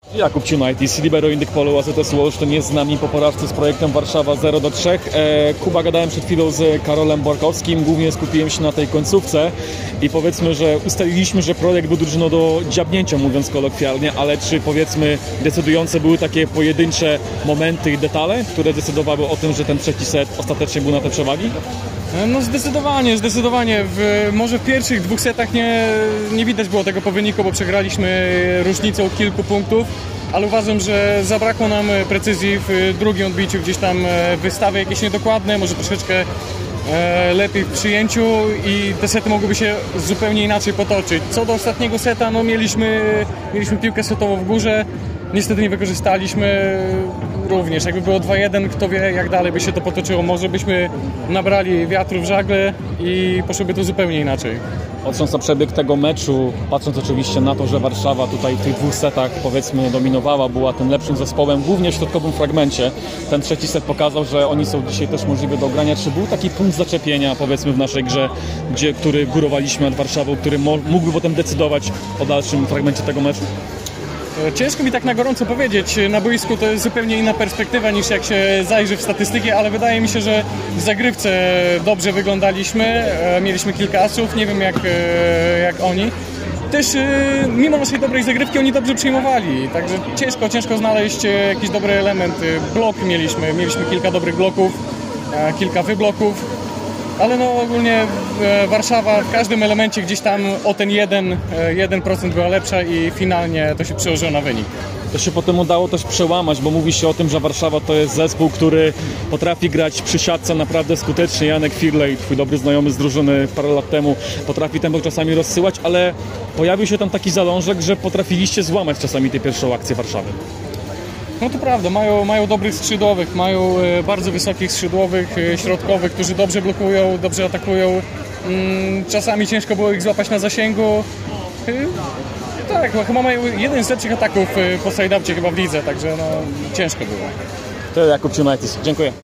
Jakub Ciunajtis, libero Indyk Polu AZS Olsztyn jest z nami po porażce z projektem Warszawa 0-3. Kuba, gadałem przed chwilą z Karolem Borkowskim, głównie skupiłem się na tej końcówce i powiedzmy, że ustaliliśmy, że projekt był drużyną do dziabnięcia, mówiąc kolokwialnie, ale czy powiedzmy decydujące były takie pojedyncze momenty i detale, które decydowały o tym, że ten trzeci set ostatecznie był na te przewagi? No zdecydowanie. Może w pierwszych dwóch setach nie widać było tego po wyniku, bo przegraliśmy różnicą kilku punktów, ale uważam, że zabrakło nam precyzji w drugim odbiciu, gdzieś tam wystawy jakieś niedokładne, może troszeczkę lepiej w przyjęciu i te sety mogłyby się zupełnie inaczej potoczyć. Co do ostatniego seta, no mieliśmy piłkę setową w górze, niestety nie wykorzystaliśmy również. Jakby było 2-1, kto wie jak dalej by się to potoczyło. Może byśmy nabrali wiatru w żagle i poszłoby to zupełnie inaczej. Patrząc na przebieg tego meczu, patrząc oczywiście na to, że Warszawa tutaj w tych dwóch setach powiedzmy dominowała, była tym lepszym zespołem, głównie w środkowym fragmencie. Ten trzeci set pokazał, że oni są dzisiaj też możliwi do grania. Czy był taki punkt zaczepienia powiedzmy w naszej grze, który górowaliśmy nad Warszawą, który mógłby potem decydować o dalszym fragmencie tego meczu? Ciężko mi tak na gorąco powiedzieć. Na boisku to jest zupełnie inna perspektywa niż jak się zajrzy w statystyki, ale wydaje mi się, że w zagrywce dobrze wyglądaliśmy. Mieliśmy kilka asów, nie wiem jak oni. Też mimo naszej dobrej zagrywki oni dobrze przyjmowali, także ciężko znaleźć jakiś dobry element. Blok mieliśmy kilka dobrych bloków, kilka wybloków. Ale no ogólnie Warszawa w każdym elemencie gdzieś tam o ten 1% była lepsza i finalnie to się przełożyło na wynik. To się potem udało też przełamać, bo mówi się o tym, że Warszawa to jest zespół, który potrafi grać przy siatce naprawdę skutecznie. Janek Firlej, twój dobry znajomy z drużyny parę lat temu, potrafi tempo czasami rozsyłać, ale pojawił się tam taki zalążek, że potrafiliście złamać czasami tę pierwszą akcję Warszawy. No to prawda, mają dobrych skrzydłowych, mają bardzo wysokich skrzydłowych, środkowych, którzy dobrze blokują, dobrze atakują. Czasami ciężko było ich złapać na zasięgu. Tak, chyba mają jeden z lepszych ataków po side-outie chyba w lidze, także no ciężko było. To Jakub Ciunajtis, dziękuję.